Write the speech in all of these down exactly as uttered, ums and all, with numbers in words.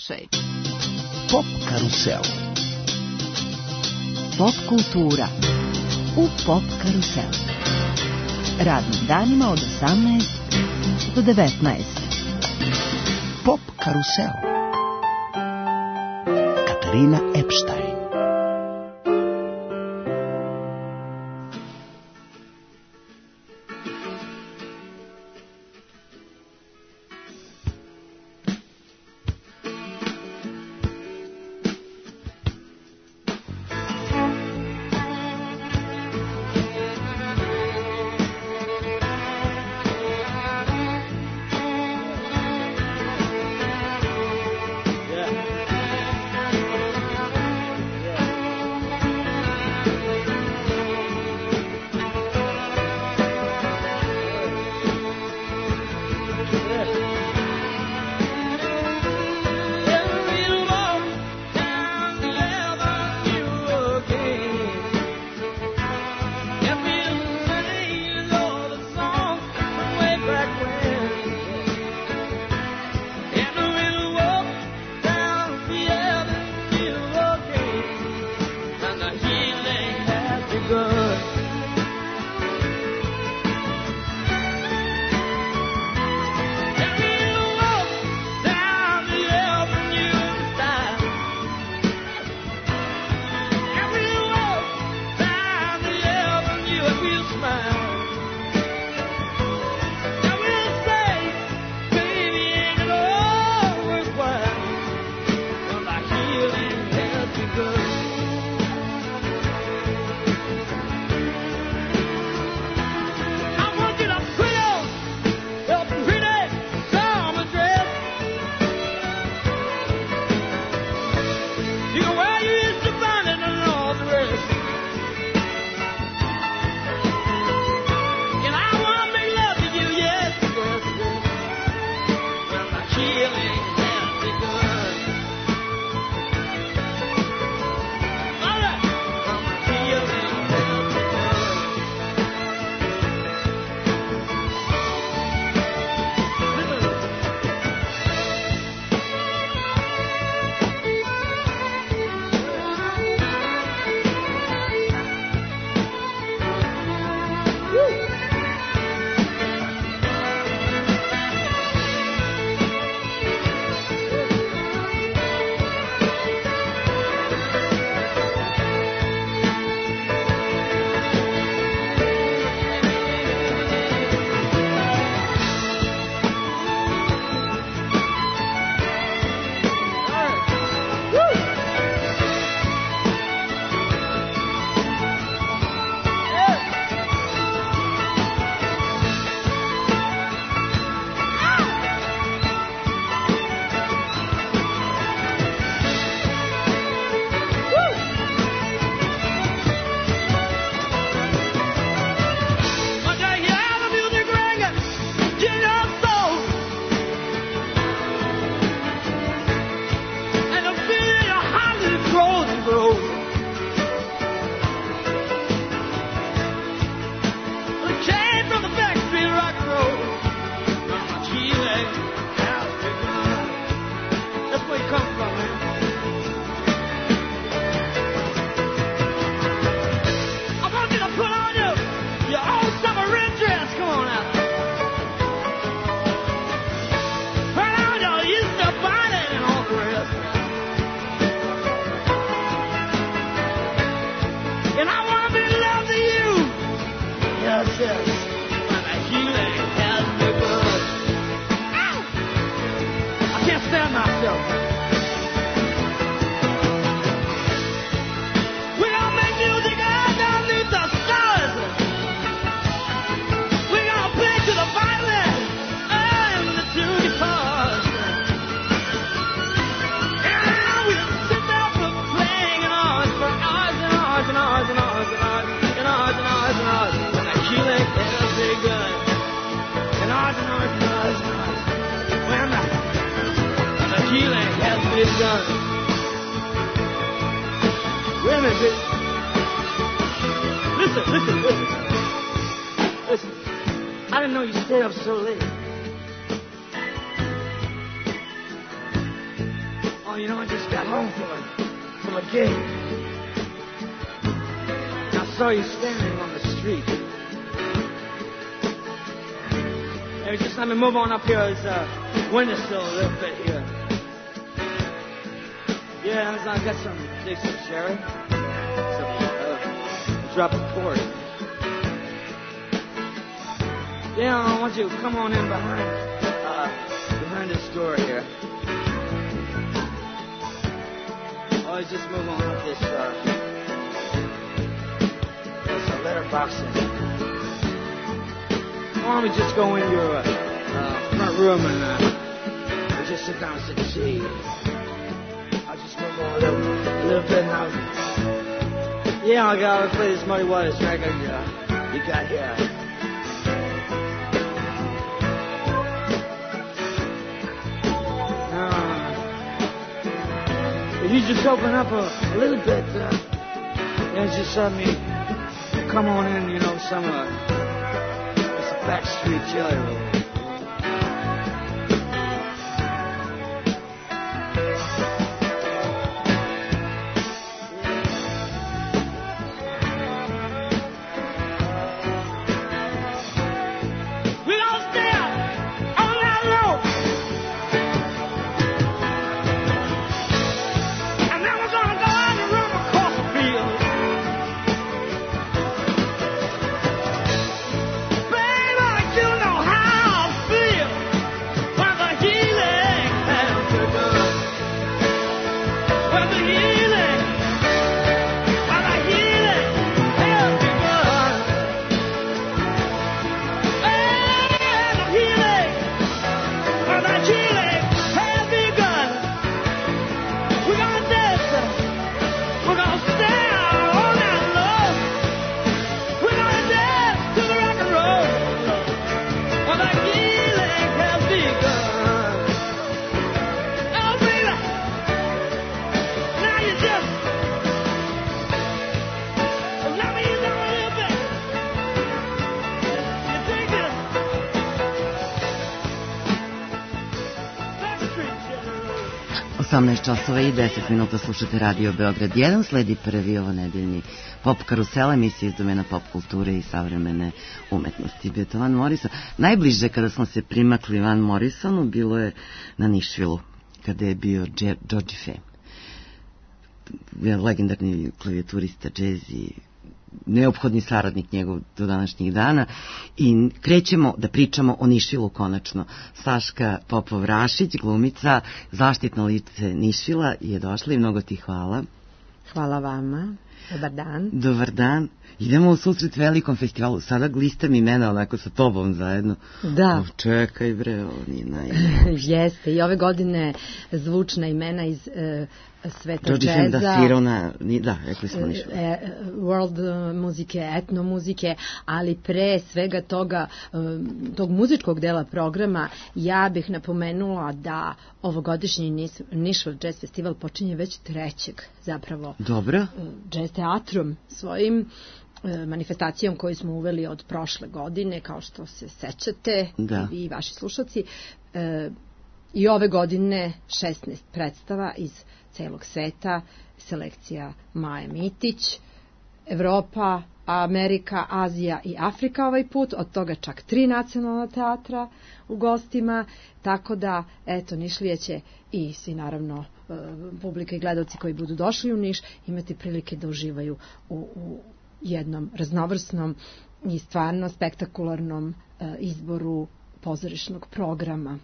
slušaj. Pop karusel. Pop kultura u Pop karusel. Radnim danima od osamnaest do devetnaest. Pop karusel. Katarina Epstein. Listen, listen, listen. Listen, I didn't know you stayed up so late. you know, I just got home from a, from a gig. I saw you standing on the street. Hey, just let me move on up here. There's a windowsill a little bit here. Yeah, I got some, take some sherry. Some, uh, drop a quart. Yeah, I want you to come on in behind, uh, behind this door here. Oh, just move on up this, uh, there's a letterbox in it. Why don't we just go in your, uh, uh front room and, uh, we'll just sit down and sit and see. I'll just move on a little, a little bit now. Yeah, I gotta play this Muddy Waters record, uh, you got here. If you just open up a, a little bit, uh, and just let me come on in, you know, some uh, it's a backstreet jelly roll. osamnaest časova i deset minuta slušate Radio Beograd jedan, sledi prvi ovonedeljni Pop Karusel, emisija iz domena pop kulture i savremene umetnosti. Bio to Van Morrison. Najbliže kada smo se primakli Van Morrisonu bilo je na Nišvilu, kada je bio George Fame, legendarni klavijaturista, džez i neophodni saradnik njegov do današnjih dana. I krećemo da pričamo o Nišvilu konačno. Saška Popov-Rašić, glumica, zaštitno lice Nišvila, je došla i mnogo ti hvala. Hvala vama. Dobar dan. Dobar dan. Idemo u susret velikom festivalu. Sada listam imena onako sa tobom zajedno. Da. O, čekaj bre, ovo nije najbolje. Jeste. I ove godine zvučna imena iz e, sveta George džeza. Da svirao na, da, rekli smo ništa. E, world muzike, etno muzike, ali pre svega toga, tog muzičkog dela programa, ja bih napomenula da ovogodišnji Nišvil Jazz Festival počinje već trećeg zapravo. Dobro. Jazz teatrom svojim, manifestacijom koju smo uveli od prošle godine, kao što se sećate, da. I vaši slušalci. E, I ove godine šesnaest predstava iz celog sveta, selekcija Maje Mitić, Evropa, Amerika, Azija i Afrika ovaj put, od toga čak tri nacionalna teatra u gostima, tako da, eto, Nišlije će i svi naravno publika i gledalci koji budu došli u Niš imati prilike da uživaju u, u jednom raznovrsnom i stvarno spektakularnom izboru pozorišnog programa.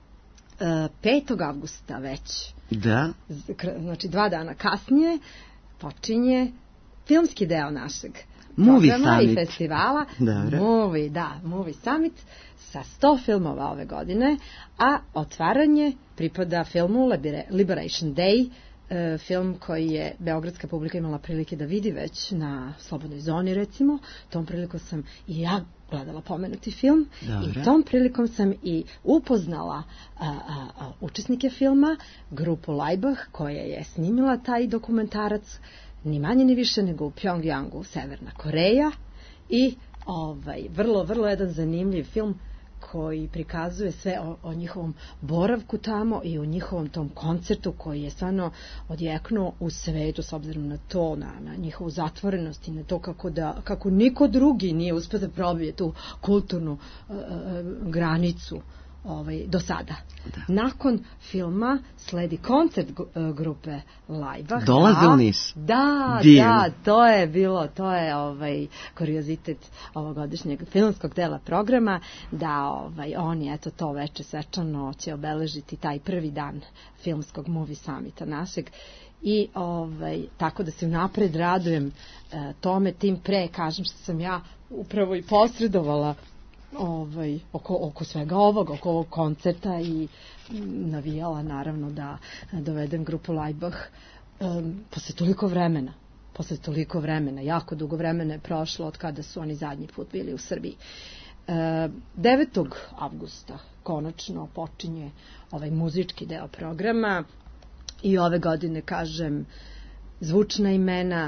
petog avgusta već, da. Znači dva dana kasnije, počinje filmski deo našeg Movie programa Summit. I festivala. Dobre. Movie, da, Movie Summit sa sto filmova ove godine, a otvaranje pripada filmu Liberation Day, film koji je beogradska publika imala prilike da vidi već na Slobodnoj zoni, recimo. Tom prilikom sam i ja gledala pomenuti film. Dobre. I tom prilikom sam i upoznala a, a, a, učesnike filma, grupu Laibach, koja je snimila taj dokumentarac ni manje ni više nego u Pjongjangu, Severna Koreja, i ovaj, vrlo, vrlo jedan zanimljiv film koji prikazuje sve o, o njihovom boravku tamo i o njihovom tom koncertu koji je stvarno odjeknuo u svetu s obzirom na to, na, na njihovu zatvorenost i na to kako, da, kako niko drugi nije uspio da probije tu kulturnu uh, granicu ovaj, do sada. Da. Nakon filma sledi koncert grupe Lajbah. Dolaze u Niš. Da, Divno. da, to je bilo, to je ovaj kuriozitet ovogodišnjeg filmskog dela programa, da ovaj, oni, eto, to veče svečano će obeležiti taj prvi dan filmskog movie summita našeg. I ovaj, tako da se napred radujem e, tome, tim pre, kažem što sam ja upravo i posredovala ovaj, oko, oko svega ovog, oko ovog koncerta i navijala naravno da dovedem grupu Lajbah um, posle toliko vremena. Posle toliko vremena, jako dugo vremena je prošlo od kada su oni zadnji put bili u Srbiji. E, devetog avgusta konačno počinje ovaj muzički deo programa i ove godine, kažem, zvučna imena,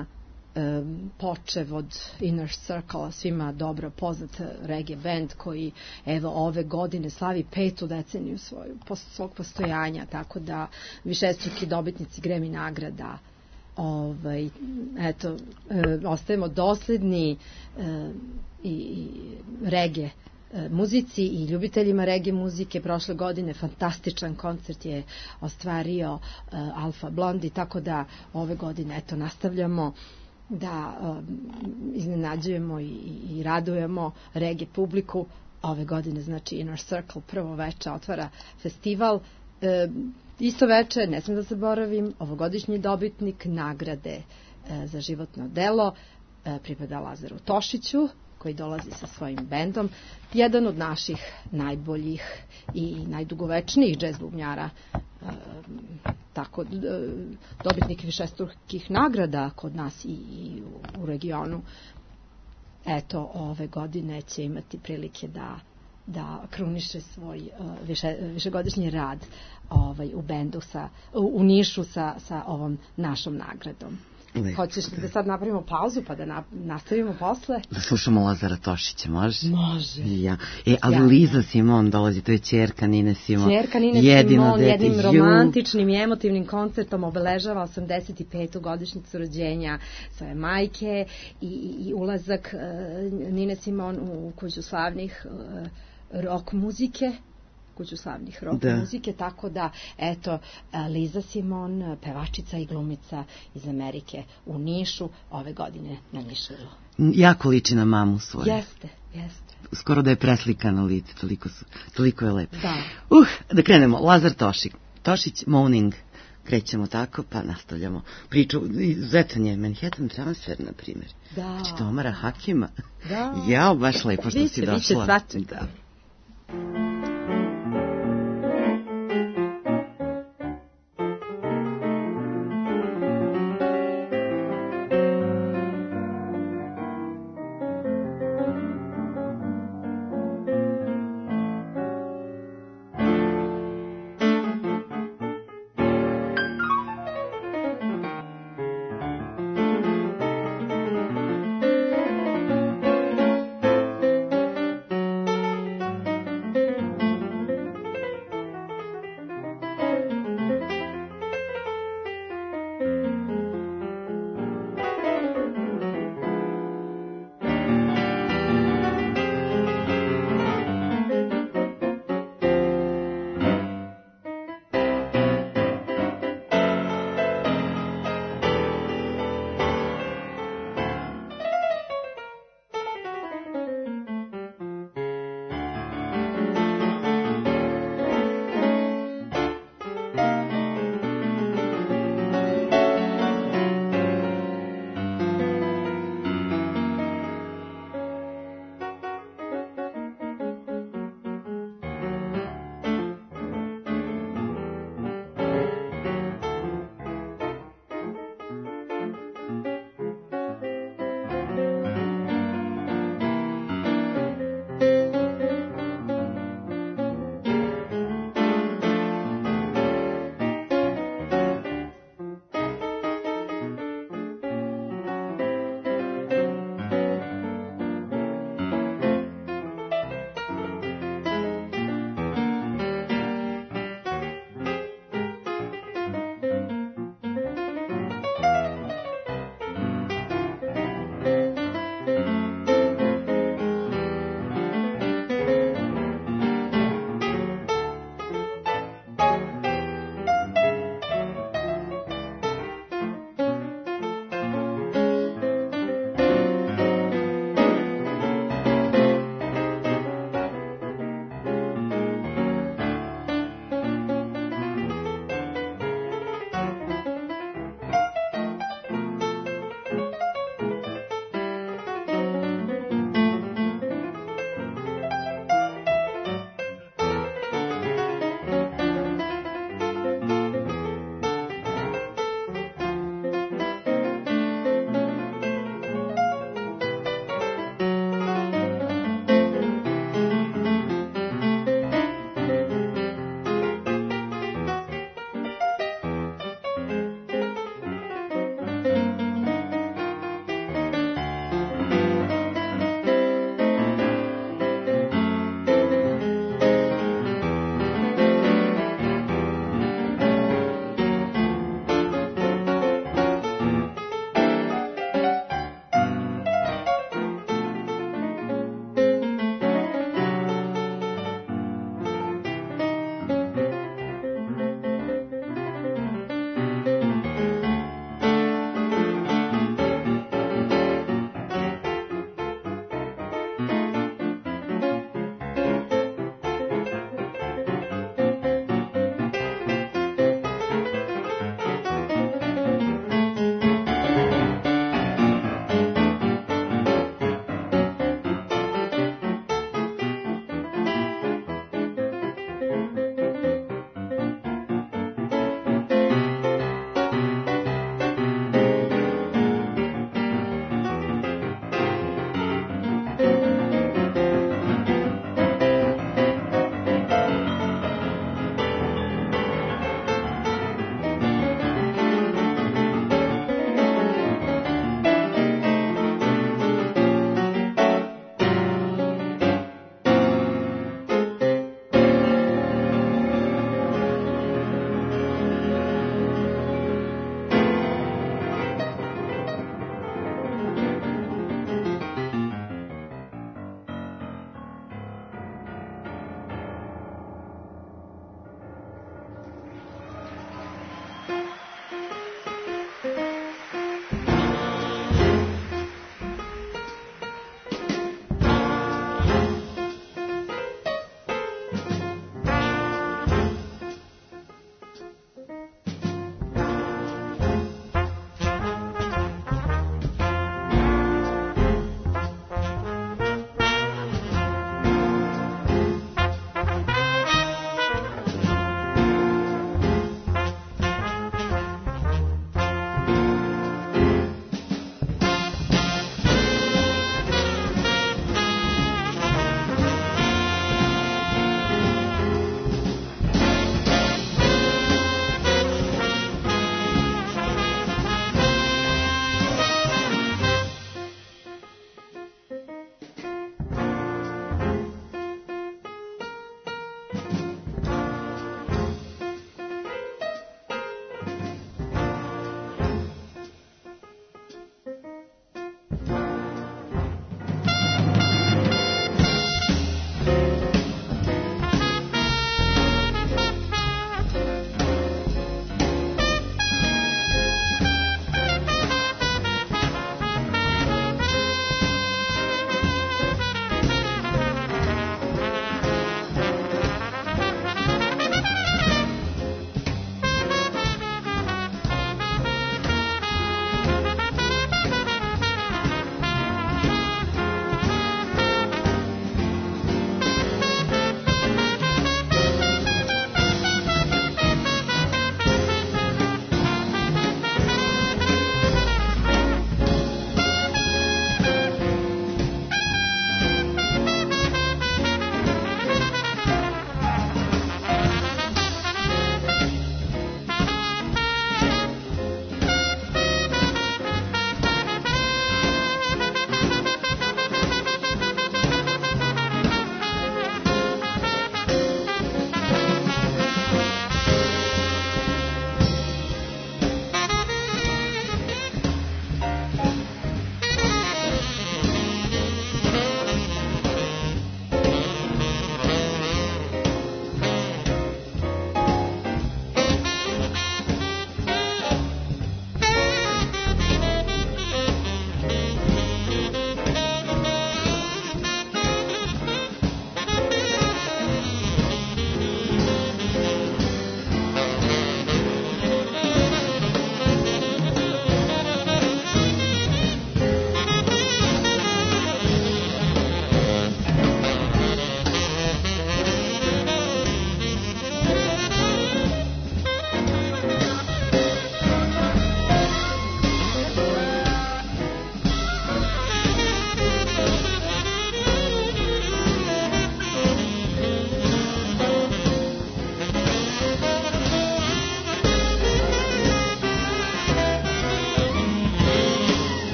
počev od Inner Circle, svima dobro poznat reggae band koji evo ove godine slavi petu deceniju svoju, svog postojanja, tako da višestruki dobitnici Grammy nagrada. Ovaj, eto, e, ostajemo dosledni e, i, i reggae e, muzici i ljubiteljima reggae muzike. Prošle godine fantastičan koncert je ostvario e, Alpha Blondy, tako da ove godine eto nastavljamo da um, iznenađujemo i, i radujemo reggae publiku. Ove godine, znači, Inner Circle prvo veče otvara festival. E, isto veče, ne smem da zaboravim, ovogodišnji dobitnik nagrade e, za životno delo e, pripada Lazaru Tošiću, koji dolazi sa svojim bendom, jedan od naših najboljih i najdugovečnijih džez bubnjara, e, tako dobitnik višestrukih nagrada kod nas i, i u, u regionu. Eto, ove godine će imati prilike da da kruniše svoj uh, više, višegodišnji rad ovaj, u bendu sa, u, u Nišu sa, sa ovom našom nagradom. Lepo. Hoćeš da sad napravimo pauzu pa da na, nastavimo posle? Da slušamo Lazara Tošića, može? Može. Ja. E, ali ja, Liza Simon dolazi, to je ćerka Nine Simon. Ćerka Nine Simon, jednim ju. romantičnim i emotivnim koncertom obeležava osamdeset petu godišnjicu rođenja svoje majke i, i, i ulazak uh, Nine Simon u kuću slavnih uh, rock muzike. kuću slavnih rock da. muzike, tako da, eto, Liza Simon, pevačica i glumica iz Amerike u Nišu, ove godine na Nišvilu. Jako liči na mamu svoju. Jeste, jeste. Skoro da je preslikano lice, toliko, su, toliko je lepo. Da. Uh, da krenemo, Lazar Tošić, Tošić, Morning, krećemo tako, pa nastavljamo priču. Izuzetan je Manhattan Transfer, na primjer. Da. Znači, Omara Hakima. Da. Jao, baš lepo što Biće, si došla. biće svačeg. Da.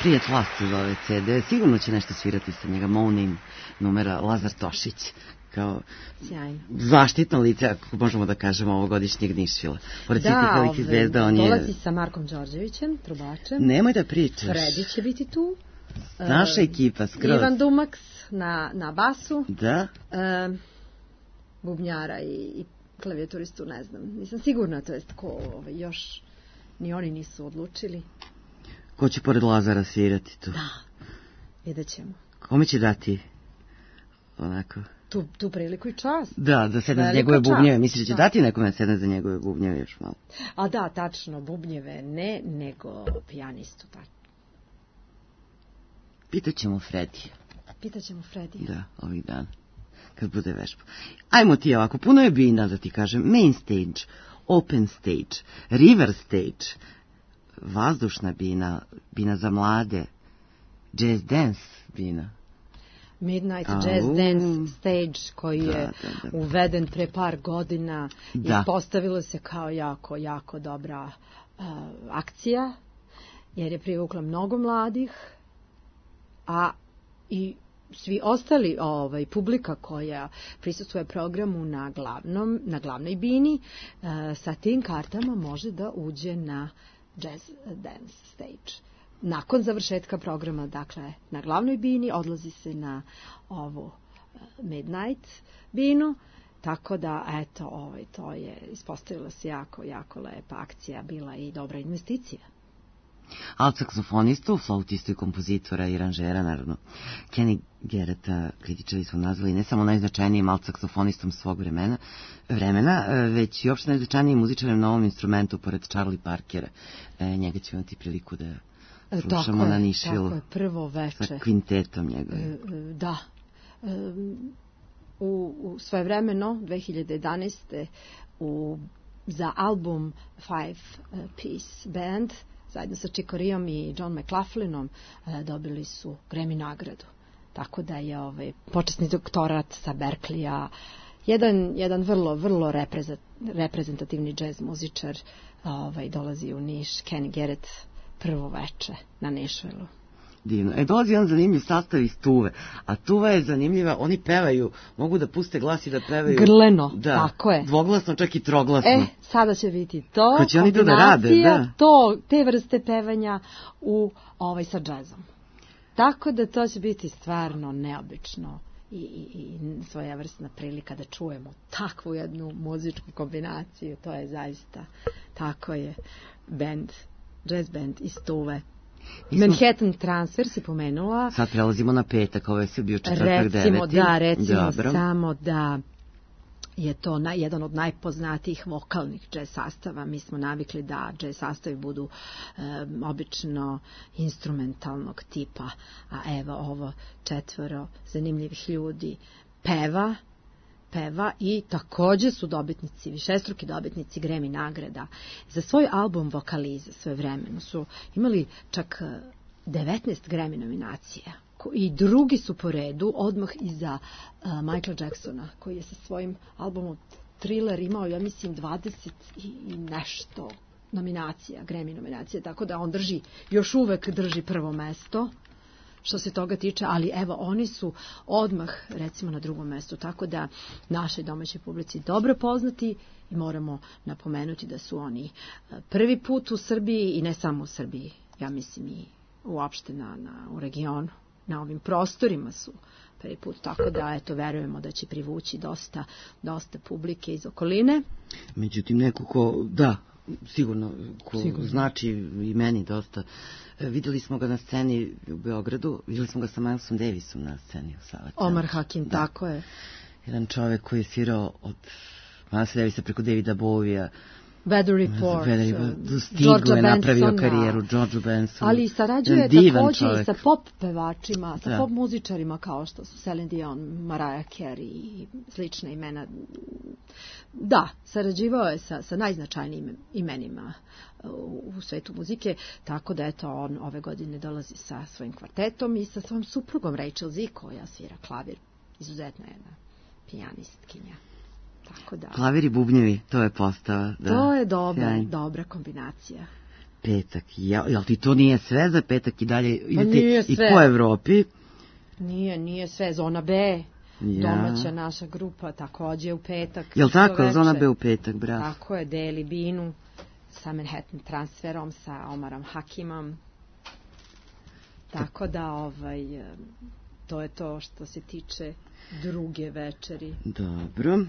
Trijet Last se zove ce de, sigurno će nešto svirati sa njega, Moaning, numera Lazar Tošić, kao sjajno. Zaštitno lice, ako možemo da kažemo, ovogodišnjeg Nišvila. Pored svih Da, velikih zvezda, on je... dolazi sa Markom Đorđevićem, trubačem. Nemoj da pričaš. Fredi će biti tu. Naša ekipa, skroz. Ivan Dumaks na, na basu. Da. E, bubnjara i, i klavijaturistu, ne znam. Nisam sigurna, to jest ko ovaj, još ni oni nisu odlučili. Ko će pored Lazara svirati tu? Da, vidjet ćemo. Kome će dati onako... Tu, tu priliku i čast. Da, da sedne za Velika njegove čast. bubnjeve. Misliš da će Da. dati nekome da sedne za njegove bubnjeve još malo? A da, tačno, bubnjeve ne, nego pijanistu. Tačno. Pitaćemo Fredi. Pitaćemo Fredi. Da, ovih dana. Kad bude vežba. Ajmo ti ovako, puno je bina, da ti kažem. Main stage, open stage, river stage, vazdušna bina, bina za mlade, jazz dance bina. Midnight Au. Jazz Dance Stage koji Da, je da, da. uveden pre par godina i Da. ispostavilo se kao jako, jako dobra uh, akcija, jer je privukla mnogo mladih, a i svi ostali ovaj publika koja prisustvuje programu na glavnom na glavnoj bini uh, sa tim kartama može da uđe na Jazz Dance Stage. Nakon završetka programa, dakle, na glavnoj bini odlazi se na ovu uh, Midnight binu, tako da, eto, ovaj, to je ispostavila se jako, jako lepa akcija, bila i dobra investicija. Alt saksofonistu, flautistu i kompozitora i aranžera, naravno. Kenny Garretta kritičari su nazvali ne samo najznačajnijim alt saksofonistom svog vremena, vremena, već i uopšte najznačajnijim muzičarem na ovom instrumentu, pored Charlie Parkera. E, njega ćemo imati priliku da slušamo tako na je, Nišvilu. tako je, prvo veče. Sa kvintetom njegovim. E, da. E, u, u svoje vremeno, dve hiljade jedanaeste u, za album Five Piece Band, zajedno sa Chicorijom i John McLaughlinom, e, dobili su Grammy nagradu. Tako da je ovaj počasni doktorat sa Berkleya, jedan, jedan vrlo, vrlo reprezentativni džez muzičar, ovaj, dolazi u Niš, Kenny Garrett, prvo veče na Nišvilu. Divno. E, dolazi jedan zanimljiv sastav iz Tuve, a Tuva je zanimljiva, oni pevaju, mogu da puste glas i da pevaju... Grleno, da, tako je. Dvoglasno, čak i troglasno. E, sada će biti to, Ko će oni to da rade, da. to, te vrste pevanja u, ovaj, sa džezom. Tako da to će biti stvarno neobično i, i, i svojevrsna prilika da čujemo takvu jednu muzičku kombinaciju. To je zaista, tako je, band, jazz band iz Tuve. Smo... Manhattan Transfer si pomenula. Sad prelazimo na petak, ovo je sve bio četvrtak deveti. Recimo da, recimo Dobro. samo da je to na, jedan od najpoznatijih vokalnih džez sastava. Mi smo navikli da džez sastavi budu e, obično instrumentalnog tipa, a evo ovo četvoro zanimljivih ljudi peva, peva i takođe su dobitnici, višestruki dobitnici Grammy nagrada. Za svoj album Vokalize svoje vremeno su imali čak devetnaest Grammy nominacija. I drugi su po redu, odmah iza uh, Michaela Jacksona, koji je sa svojim albumom Thriller imao, ja mislim, dvadeset i nešto nominacija, Grammy nominacija, tako da on drži, još uvek drži prvo mesto što se toga tiče, ali evo, oni su odmah, recimo, na drugom mestu, tako da našoj domaćoj publici dobro poznati i moramo napomenuti da su oni prvi put u Srbiji i ne samo u Srbiji, ja mislim i uopšte na, na, u regionu. Na ovim prostorima su prvi put, tako da, eto, verujemo da će privući dosta, dosta publike iz okoline. Međutim, neko ko, da, sigurno, ko sigurno. Znači i meni dosta. E, videli smo ga na sceni u Beogradu, videli smo ga sa Milesom Davisom na sceni u Sava Centru. Omar Hakim, da. Tako je. Jedan čovek koji je svirao od Milesa Davisa preko Davida Bowija, Weather Report, Stigu je napravio karijeru, George Benson. Ali sarađuje takođe i sa pop pevačima, sa da. pop muzičarima kao što su Celine Dion, Mariah Carey i slične imena. Da, sarađivao je sa, sa najznačajnijim imenima u, u svetu muzike, tako da eto on ove godine dolazi sa svojim kvartetom i sa svojom suprugom Rachel Z, koja svira klavir, izuzetna jedna pijanistkinja. Tako da. Klavir i bubnjevi, to je postava. Da. To je dobra, dobra kombinacija. Petak, ja, jel ti to nije sve za petak i dalje idete nije i sve. po Evropi? Nije, nije sve, Zona B, Ja. domaća naša grupa, takođe u petak. Jel isto tako, veče. Zona B u petak, brat? Tako je, deli binu sa Manhattan transferom, sa Omarom Hakimom. Tako da, ovaj, em, to je to što se tiče druge večeri. Dobro.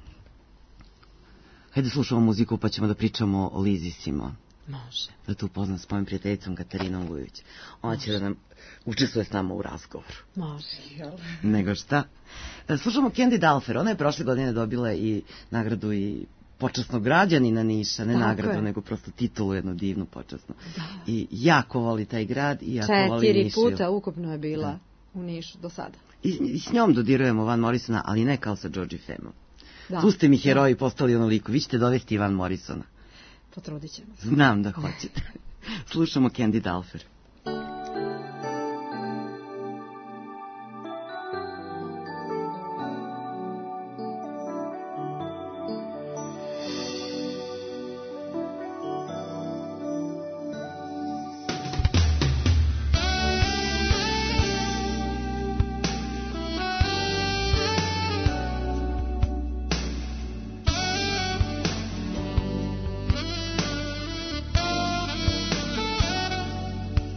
Hajde slušamo muziku pa ćemo da pričamo o Lizi Simo. Može. Da te upoznam s mojom prijateljicom Katarinom Vujović. Ona će da nam učestvuje s nama u razgovoru. Može, jel? Nego šta? E, Slušamo Candy Dalfer. Ona je prošle godine dobila i nagradu i počasnog građanina Niša, ne Tako nagradu, je. nego prosto titulu jednu divnu počasnu. I jako voli taj grad i jako voli Četiri Nišiju. puta ukupno je bila u Nišu do sada. I, I s njom dodirujemo Van Morrisona, ali ne kao sa Georgie Femom. Da. Tu ste mi heroji postali onoliko. Vi ćete dovesti Van Morrisona. Potrudit ćemo se. Znam da hoćete. Slušamo Candy Dalfer. Thank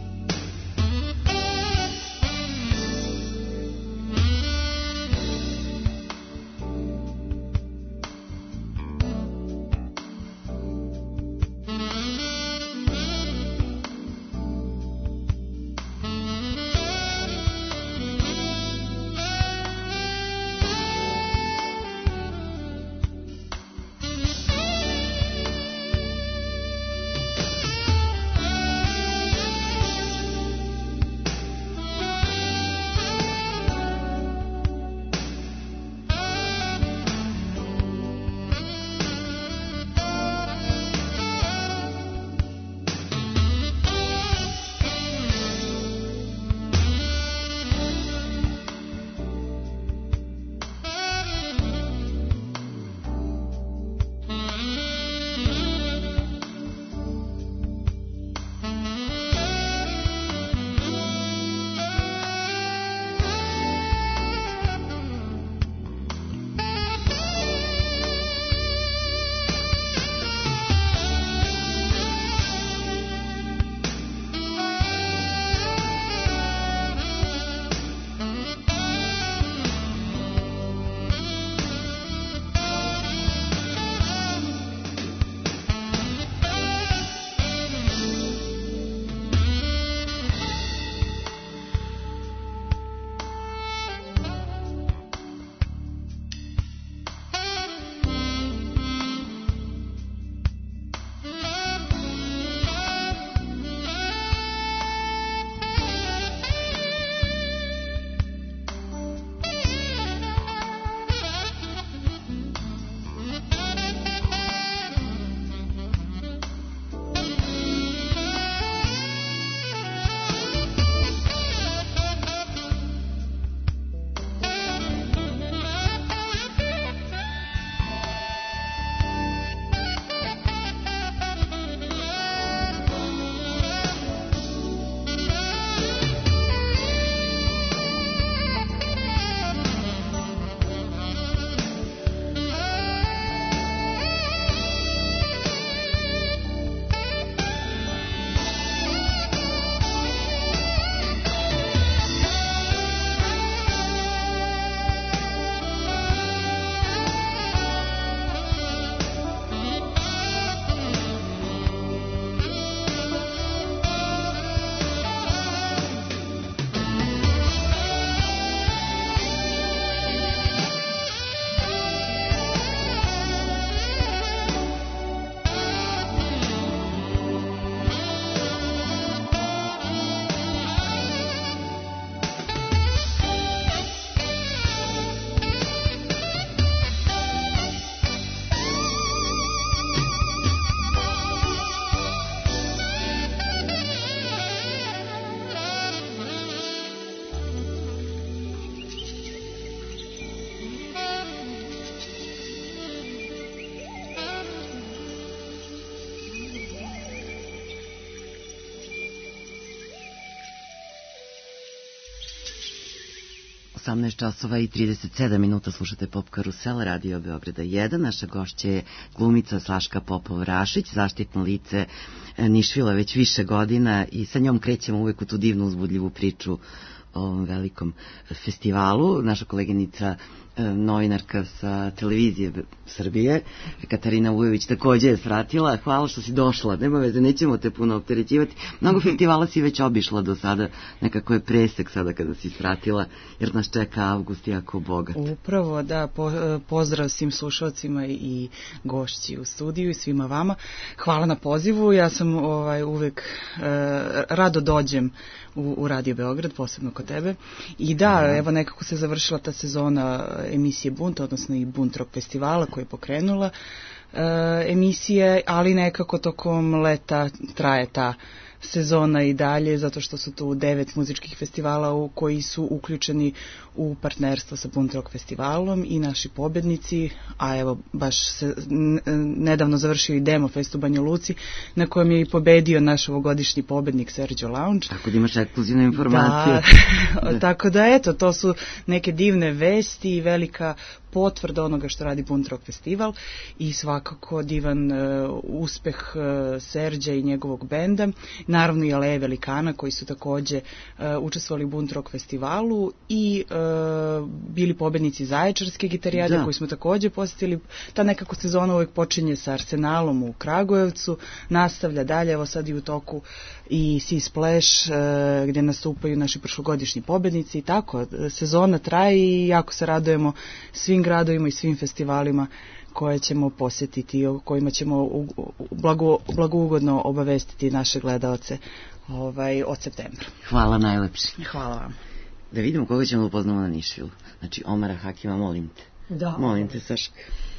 osamnaest časova i trideset sedam minuta slušate Pop Karusel, Radio Beograda jedan. Naša gošća je glumica Slaška Popov-Rašić, zaštitno lice Nišvila već više godina i sa njom krećemo uvek u tu divnu uzbudljivu priču o ovom velikom festivalu. Naša koleginica, novinarka sa televizije Srbije, Katarina Vujović, takođe je svratila. Hvala što si došla, nema veze, nećemo te puno opterećivati. Mnogo festivala si već obišla do sada, nekako je presek sada kada si svratila, jer nas čeka avgust jako bogat. Upravo, da, po, pozdrav svim slušalcima i gošći u studiju i svima vama. Hvala na pozivu, ja sam ovaj, uvek eh, rado dođem u, u Radio Beograd, posebno kod tebe. I da, Aha. evo nekako se završila ta sezona emisije Bunt, odnosno i Bunt Rock festivala koji je pokrenula e, emisije, ali nekako tokom leta traje ta sezona i dalje, zato što su tu devet muzičkih festivala u koji su uključeni u partnerstvo sa Bunt Rock festivalom i naši pobednici, a evo baš se nedavno završio i Demo Fest u Banja Luci, na kojem je i pobedio naš ovogodišnji pobednik Sergio Lounge. Tako da imaš ekskluzivne informacije. Da, tako da eto, to su neke divne vesti i velika potvrda onoga što radi Bunt Rock festival i svakako divan uh, uspeh uh, Serđa i njegovog benda. Naravno i Aleje Velikana koji su takođe uh, učestvovali u Bunt Rock festivalu i uh, bili pobednici Zaječarske gitarijade da. Koji smo takođe posjetili. Ta nekako sezona uvek počinje sa Arsenalom u Kragujevcu, nastavlja dalje, evo sad i u toku i Sea Splash uh, gde nastupaju naši prošlogodišnji pobednici i tako. Sezona traje i jako se radujemo svim gradovima i svim festivalima koje ćemo posjetiti i o kojima ćemo blago, blagougodno obavestiti naše gledaoce ovaj, od septembra. Hvala najlepše. Hvala vam. Da vidimo koga ćemo upoznamo na Nišvilu. Znači Omara Hakima, molim te. Da. Molim te, Saška.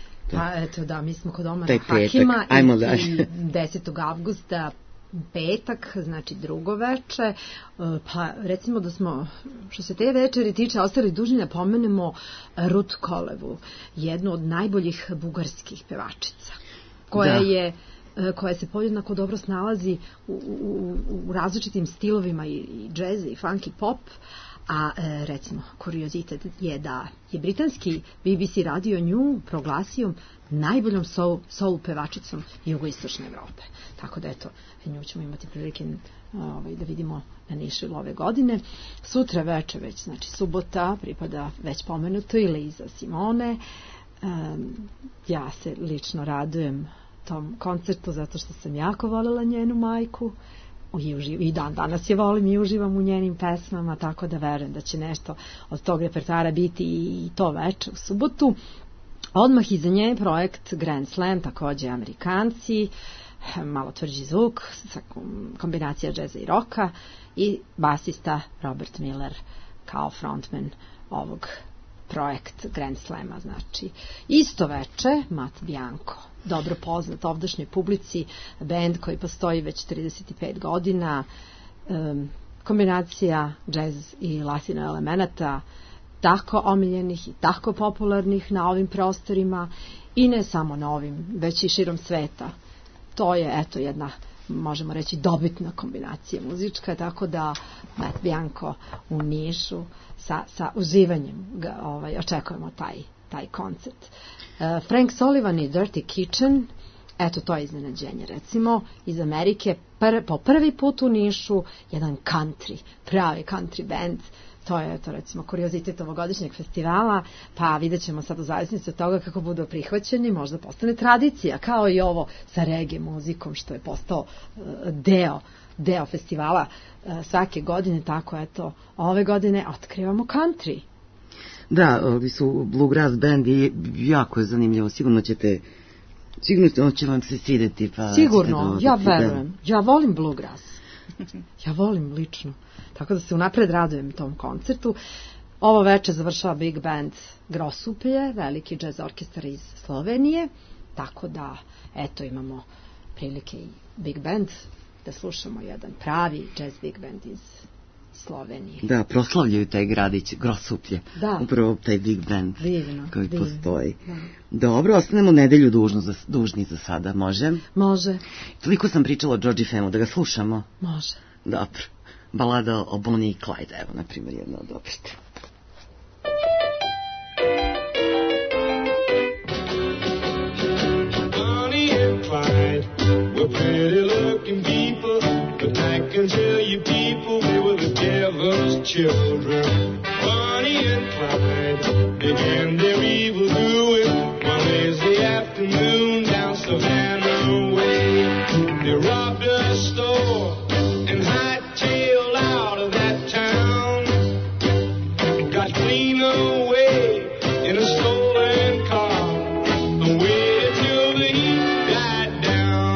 Pa eto da, mi smo kod Omara Hakima i, i desetog avgusta petak, znači drugo veče, pa recimo da smo, što se te večeri tiče, ostali dužni da pomenemo Rut Kolevu, jednu od najboljih bugarskih pevačica, koja da. je koja se podjednako dobro snalazi u, u, u različitim stilovima i, i džez i funk i pop, a e, recimo kuriozitet je da je britanski B B C radio nju proglasio najboljom soul, soul pevačicom jugoistočne Evrope. Tako da eto, nju ćemo imati prilike ovaj, da vidimo na Nišvilu ove godine. Sutra veče već, znači subota, pripada već pomenutoj Liza Simone. Um, ja se lično radujem tom koncertu zato što sam jako voljela njenu majku. I, uživ, i dan danas je volim i uživam u njenim pesmama, tako da verujem da će nešto od tog repertoara biti i to veče u subotu. Odmah iza nje projekt Grand Slam, takođe Amerikanci, malo tvrđi zvuk, kombinacija džeza i roka i basista Robert Miller kao frontman ovog projekt Grand Slama. Znači, isto veče Matt Bianco, dobro poznat ovdašnjoj publici, band koji postoji već trideset pet godina, um, kombinacija džez i latino elemenata, tako omiljenih i tako popularnih na ovim prostorima i ne samo na ovim, već i širom sveta. To je, eto, jedna, možemo reći, dobitna kombinacija muzička, tako da Matt Bianco u Nišu sa, sa uživanjem ga, ovaj, očekujemo taj, taj koncert. Uh, Frank Sullivan i Dirty Kitchen, eto, to je iznenađenje, recimo, iz Amerike, pr, po prvi put u Nišu, jedan country, pravi country band. To je, to recimo, kuriozitet ovogodišnjeg festivala, pa vidjet ćemo sad u zavisnosti od toga kako budu prihvaćeni, možda postane tradicija, kao i ovo sa reggae muzikom, što je postao uh, deo, deo festivala uh, svake godine, tako eto, ove godine otkrivamo country. Da, ovi su Bluegrass band i jako je zanimljivo, sigurno ćete, sigurno će vam se svideti. Pa sigurno, ja verujem, ja volim Bluegrass, ja volim lično. Tako da se unapred radujem tom koncertu. Ovo veče završava Big Band Grosuplje, veliki jazz orkestar iz Slovenije, tako da, eto, imamo prilike i Big Band da slušamo jedan pravi jazz Big Band iz Slovenije. Da, proslavljaju taj gradić Grosuplje, da. Upravo taj Big Band divno, koji divno, postoji. Da. Dobro, ostanemo nedelju dužno za, dužni za sada, može? Može. Toliko sam pričala o Georgie Femu, da ga slušamo? Može. Dobro. Balada o Bonnie i Clyde, evo, na primjer, jedna od oprete. children, Bonnie and Clyde, began their evil doing one lazy afternoon down Savannah Way. They robbed a store and hightailed out of that town. Got clean away in a stolen car, away till the heat died down.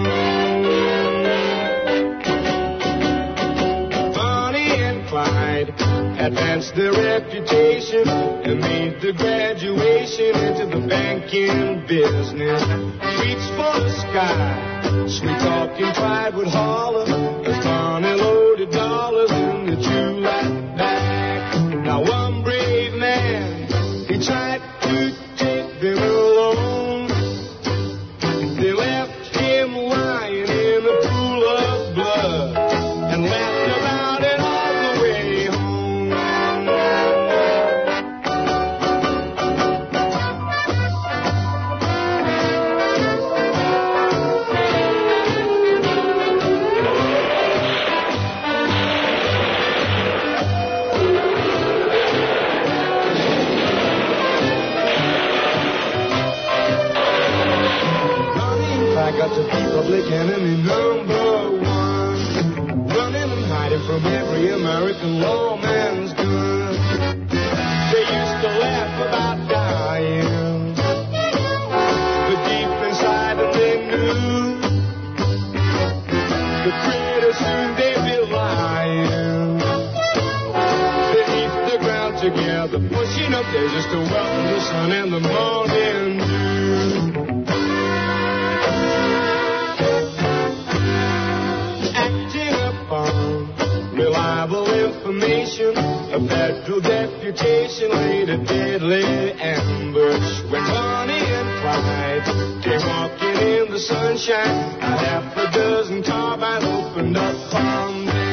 Bonnie and Clyde advanced their reputation and made the graduation into the banking business. Streets for the sky, sweet talking Clyde would holler as Bonnie loaded dollars in the July bag. Now one brave man, he tried to take them alone. They left him lying in a pool of blood and laughed about it all the way home. I got to be public enemy number one, running and hiding from every American lawman's gun. They used to laugh about dying, but deep inside them they knew the pretty soon they'd be lying beneath the ground together, pushing up there just to welcome the sun and the morning dew. Reliable information, a federal deputation laid a deadly ambush when Bonnie and Clyde came walking in the sunshine. A half a dozen carbines opened up on them.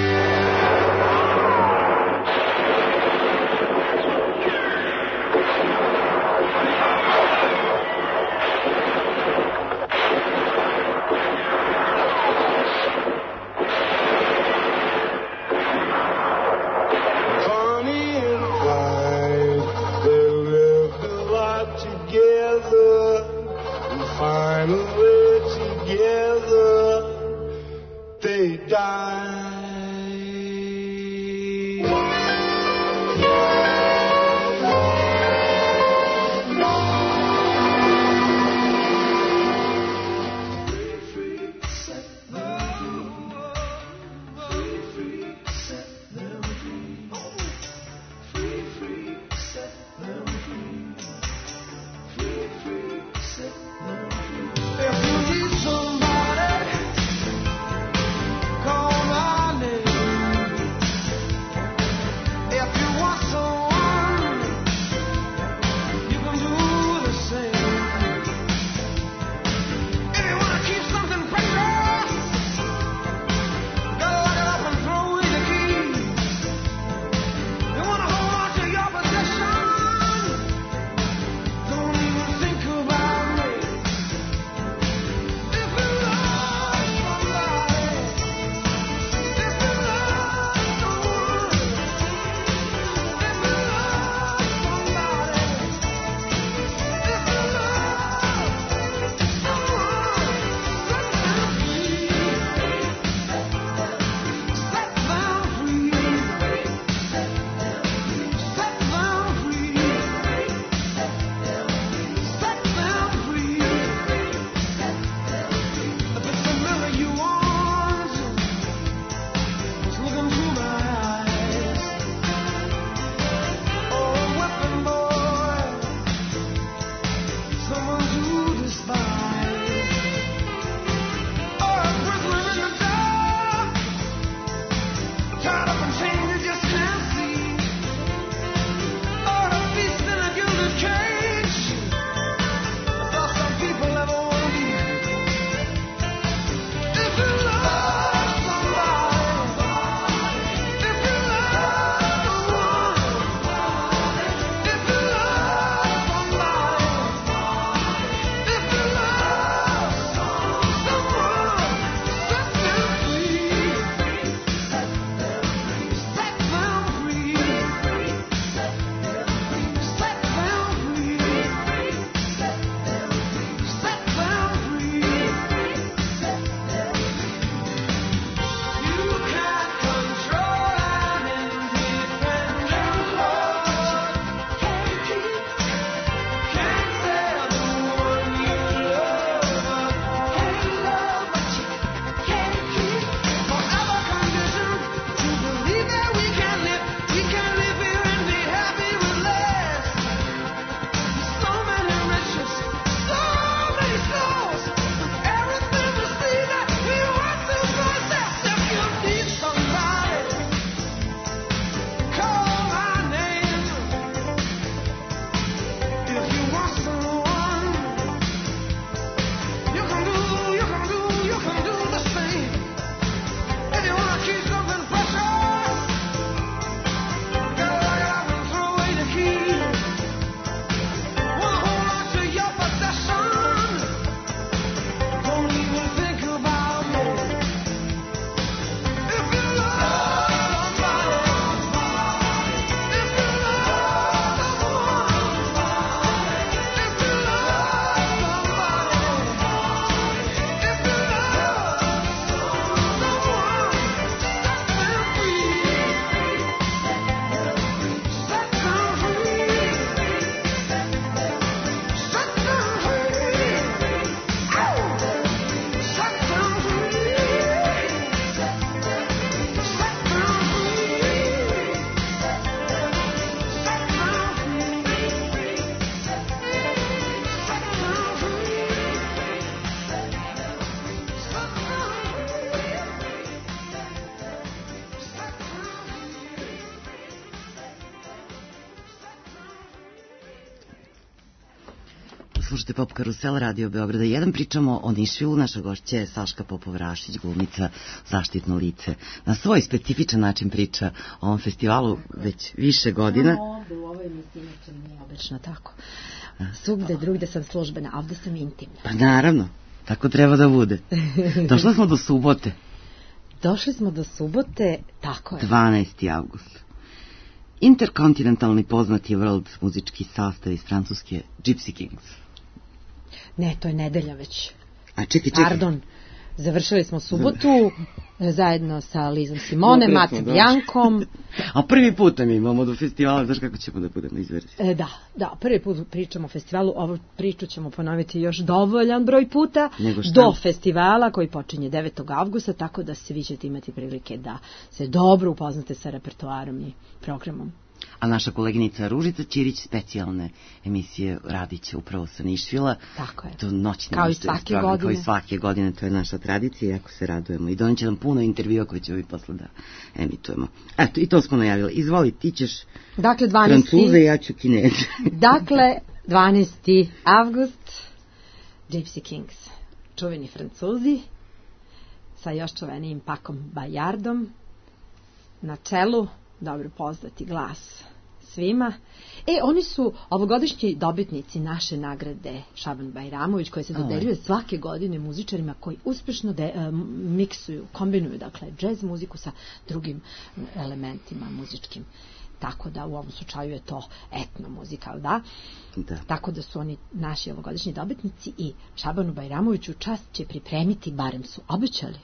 slušate Pop Karusel, Radio Beograda jedan. Pričamo o Nišvilu. Naša gošća je Saška Popov-Rašić, glumica, zaštitno lice. Na svoj specifičan način priča o ovom festivalu već više godina. No, ovde u ovoj emisiji nije obično tako. Svugde drugde sam službena, a ovde sam intimna. Pa naravno, tako treba da bude. Došli smo do subote. Došli smo do subote, tako je. dvanaesti avgust. Interkontinentalni poznati world muzički sastav iz Francuske Gypsy Kings. Ne, to je nedelja već. A čekaj, čekaj. Pardon. Završili smo subotu zajedno sa Lizom Simone, No, Mat da. Bjankom. A prvi put mi imamo do festivala, znaš kako ćemo da budemo izveriti? E, da, da, prvi put pričamo o festivalu, ovu priču ćemo ponoviti još dovoljan broj puta Nego šta? do festivala koji počinje devetog avgusta, tako da svi ćete imati prilike da se dobro upoznate sa repertoarom i programom. A naša koleginica Ružica Ćirić specijalne emisije radit će upravo sa Nišvila. Tako je. To noćne Kao i emisije, svake program, godine. Kao i svake godine, to je naša tradicija i jako se radujemo. I doneće nam puno intervjua koje ćemo i posle da emitujemo. Eto, i to smo najavili. Izvoli, ti ćeš Dakle, dvanaesti Francuze, ja ću Kineze. Dakle, dvanaesti avgust, Gypsy Kings, čuveni Francuzi, sa još čuvenijim Pakom Bayardom, na čelu, dobro poznati glas svima. E, oni su ovogodišnji dobitnici naše nagrade Šaban Bajramović, koje se dodeljuje svake godine muzičarima koji uspešno de, uh, miksuju, kombinuju, dakle, džez muziku sa drugim elementima muzičkim. Tako da u ovom slučaju je to etno muzika, da? Da. Tako da su oni naši ovogodišnji dobitnici i Šabanu Bajramoviću čast će pripremiti, barem su obećali,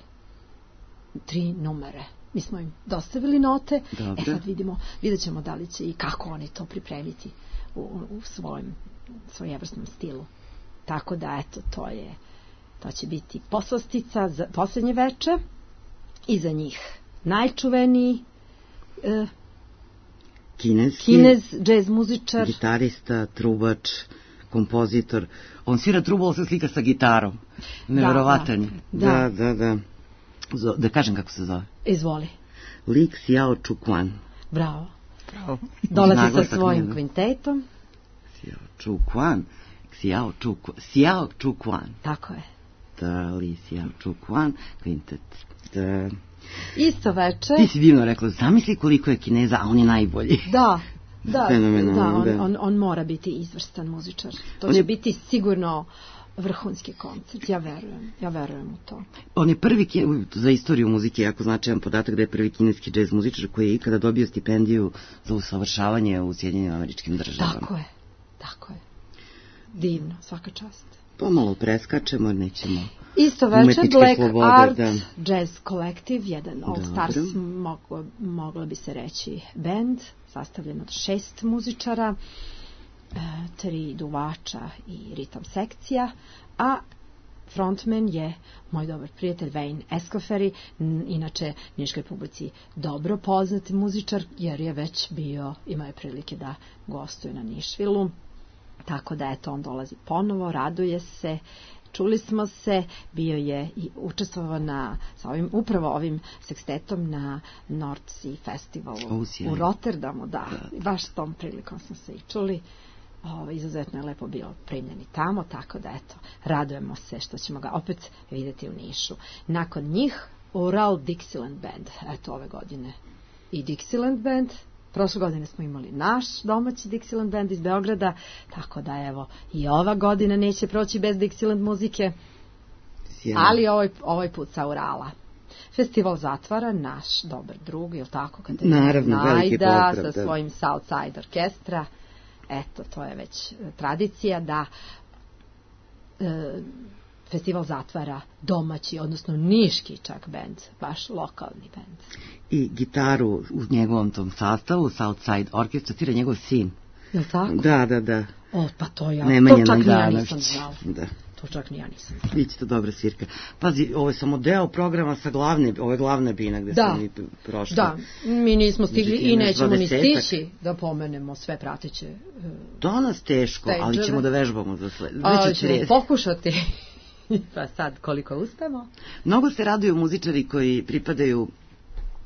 tri numere. Mi smo im dostavili note, Dobre. e sad vidimo, vidjet ćemo da li će i kako oni to pripremiti u, u svojim, svojevrsnom stilu. Tako da, eto, to je, to će biti poslastica za poslednje veče i za njih najčuveniji e, Kineski, kinez, džez muzičar. gitarista, trubač, kompozitor. On svira trubu, ali se slika sa gitarom. Neverovatan je. da, Da, da, da. Zo, da kažem kako se zove. Izvoli. Li Xiao Chuquan. Bravo. Bravo. Dolazi sa Naglasak svojim njegov. kvintetom. Xiao Chuquan. Xiao Chuquan. Xiao Chuquan. Tako je. Da, Li Xiao Chuquan. Kvintet. Da. Isto veče. Ti si divno rekla, zamisli koliko je Kineza, a on je najbolji. Da, da, Fenomenalno, da, on, da. on, on mora biti izvrstan muzičar. To On će je- biti sigurno vrhunski koncert. Ja verujem, ja verujem u to. On je prvi, ki- za istoriju muzike, jako značajan podatak da je prvi kineski džez muzičar koji je ikada dobio stipendiju za usavršavanje u Sjedinjenim Američkim Državama. Tako je, tako je. Divno, svaka čast. Pomalo preskačemo, jer nećemo... Isto veče, Umetničke Black slobode, Art da. Jazz Collective, jedan All Dobro. Stars, moglo, moglo bi se reći band, sastavljen od šest muzičara, e, tri duvača i ritam sekcija, a frontman je moj dobar prijatelj Wayne Escoferi, n- inače niškoj publici dobro poznat muzičar, jer je već bio, imao je prilike da gostuje na Nišvilu. Tako da, eto, on dolazi ponovo, raduje se, čuli smo se, bio je i učestvovao na, sa ovim, upravo ovim sekstetom na North Sea Festivalu O, sjajno. u Rotterdamu, da, baš s tom prilikom smo se i čuli. Ovo, izuzetno je lepo bio primljen i tamo, tako da, eto, radujemo se što ćemo ga opet vidjeti u Nišu. Nakon njih, Ural Dixieland Band, eto, ove godine i Dixieland Band. Prošle godine smo imali naš domaći Dixieland band iz Beograda, tako da, evo, i ova godina neće proći bez Dixieland muzike, Sjajno. ali ovaj, ovaj put sa Urala. Festival zatvara naš dobar drug, je li tako? Katarina Naravno, veliki Najda pozdrav, sa da. svojim Southside orkestra. Eto, to je već e, tradicija da e, festival zatvara domaći, odnosno niški čak band, baš lokalni band. I gitaru u njegovom tom sastavu, Southside Orchestra, svira njegov sin. Je li tako? Da, da, da. O, pa to ja, Nemanja to čak ni ja Najdanović. nisam znala. Da. To čak ni ja nisam znala. Biće to dobra svirka. Pazi, ovo je samo deo programa sa glavne, ovo je glavna bina gde Da. smo mi prošli. Da, mi nismo stigli Međutim, i još nećemo ni dvadesetak. stići da pomenemo sve prateće. e, Danas teško, ali Stage-eve. ćemo da vežbamo za sled. A, Već ćemo je pokušati. Pa sad, koliko uspemo. Mnogo se raduju muzičari koji pripadaju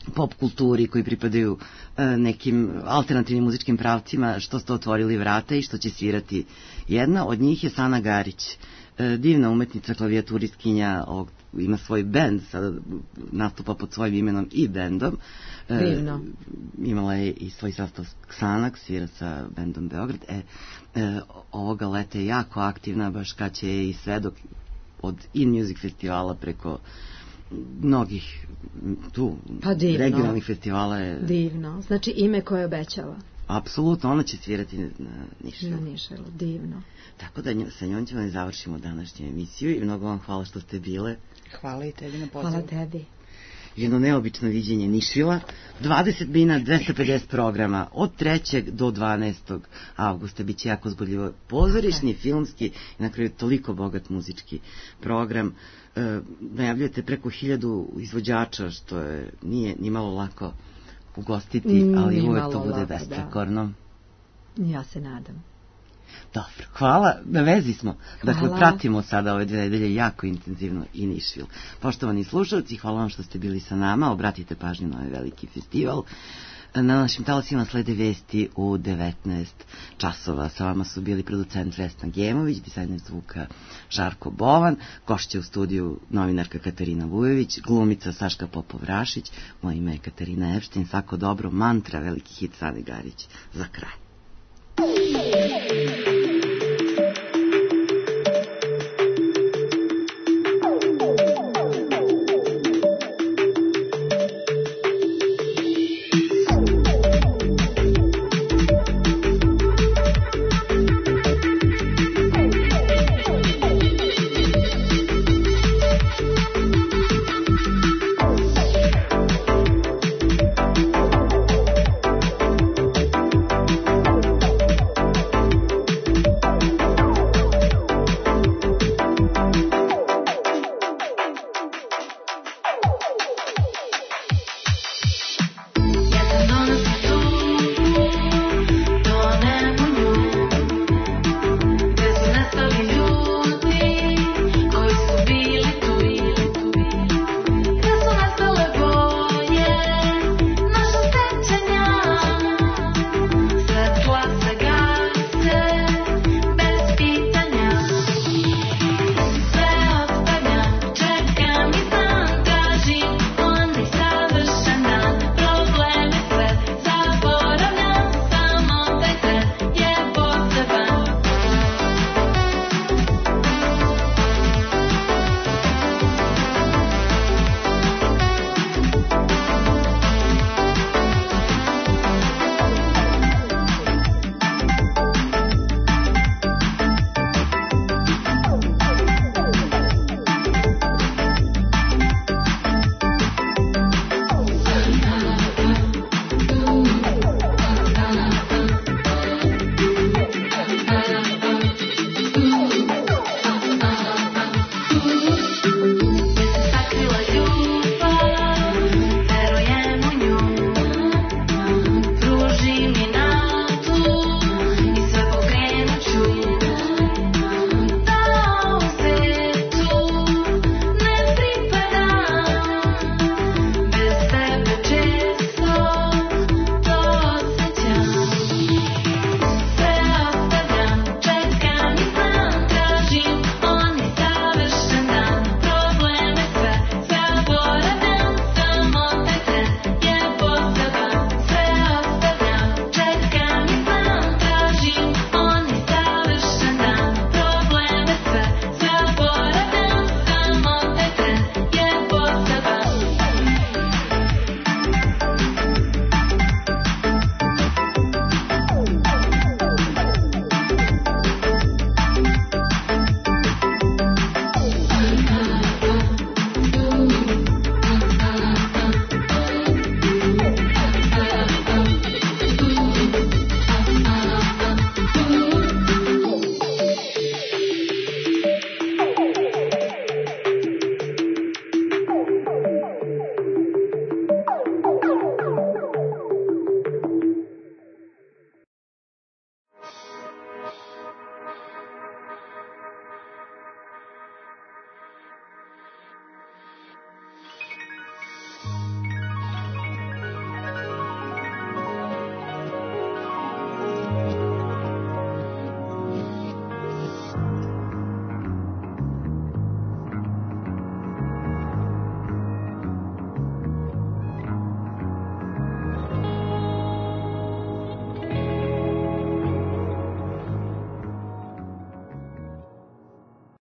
pop kulturi, koji pripadaju e, nekim alternativnim muzičkim pravcima, što ste otvorili vrata i što će svirati. Jedna od njih je Sana Garić, e, divna umetnica, klavijaturistkinja, ovog, ima svoj bend, sada nastupa pod svojim imenom i bendom. E, Divno. Imala je i svoj sastav Xanax, svira sa bendom Beograd. E, e, ovoga leta je jako aktivna, baš kad će i svedok od In Music festivala preko mnogih tu pa regionalnih festivala je... Divno, znači ime koje obećava. Apsolutno, ona će svirati na Nišelu. Na Nišelu, divno. Tako da njo, sa njom ćemo da završimo današnju emisiju i mnogo vam hvala što ste bile. Hvala i tebi na pozivu. Hvala tebi. Jedno neobično viđenje Nišvila, dvadeset mina, dvesta pedeset programa, od trećeg do dvanaestog avgusta, bit će jako zbudljivo pozorišni, filmski i na kraju toliko bogat muzički program. E, najavljujete preko hiljadu izvođača, što je, nije ni malo lako ugostiti, ali ni uvek to bude lako, besprekorno. Da. Ja se nadam. Dobro, hvala, na vezi smo. Hvala. Dakle, pratimo sada ove dve nedelje jako intenzivno i Nišvil. Poštovani slušalci, hvala vam što ste bili sa nama, obratite pažnju na ovaj veliki festival. Na našim talasima slede vesti u devetnaest časova. Sa vama su bili producent Vesna Gemović, dizajner zvuka Žarko Bovan, gošća u studiju novinarka Katarina Vujović, glumica Saška Popov-Rašić, moje ime je Katarina Epštin, svako dobro, mantra, veliki hit Sane Garić za kraj.